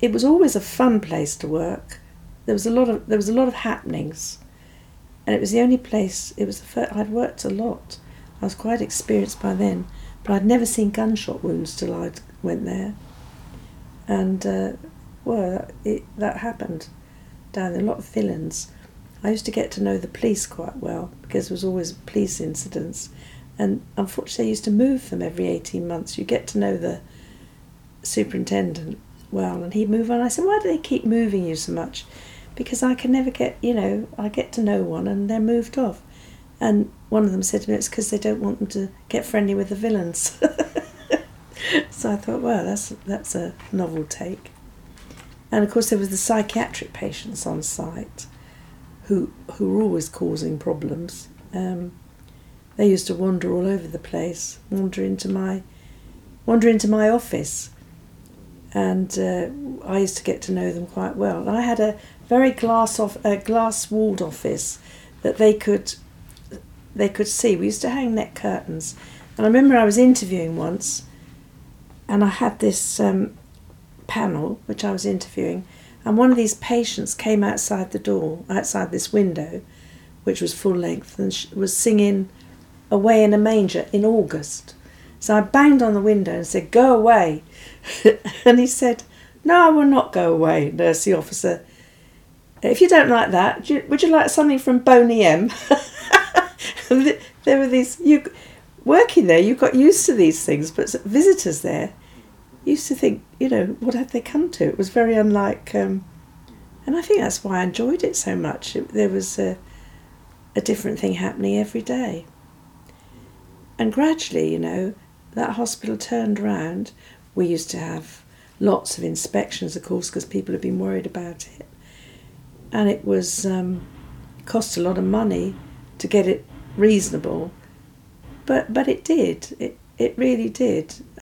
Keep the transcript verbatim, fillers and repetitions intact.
it was always a fun place to work. There was a lot of there was a lot of happenings, and it was the only place. It was the first, I'd worked a lot. I was quite experienced by then, but I'd never seen gunshot wounds till I went there. And uh, well, it, that happened down there. A lot of villains. I used to get to know the police quite well because there was always police incidents, and unfortunately, I used to move them every eighteen months. You get to know the superintendent well, and he'd move on. I said, "Why do they keep moving you so much?" Because I can never get, you know, I get to know one, and they're moved off. And one of them said to me, "It's because they don't want them to get friendly with the villains." So I thought, well, that's that's a novel take. And of course, there was the psychiatric patients on site, who who were always causing problems. Um, they used to wander all over the place, wander into my wander into my office, and uh, I used to get to know them quite well. I had a very glass off a glass walled office that they could they could see. We used to hang net curtains, and I remember I was interviewing once, and I had this um, panel which I was interviewing, and one of these patients came outside the door, outside this window, which was full length, and she was singing "Away in a Manger" in August. So I banged on the window and said, "Go away." And he said, "No, I will not go away, nursing officer. If you don't like that, would you like something from Boney M?" There were these, you working there, you got used to these things, but visitors there used to think, you know, what had they come to? It was very unlike, um, and I think that's why I enjoyed it so much. It, there was a, a different thing happening every day. And gradually, you know, that hospital turned around. We used to have lots of inspections, of course, because people had been worried about it. And it was um, cost a lot of money to get it reasonable. But but it did. It, it really did.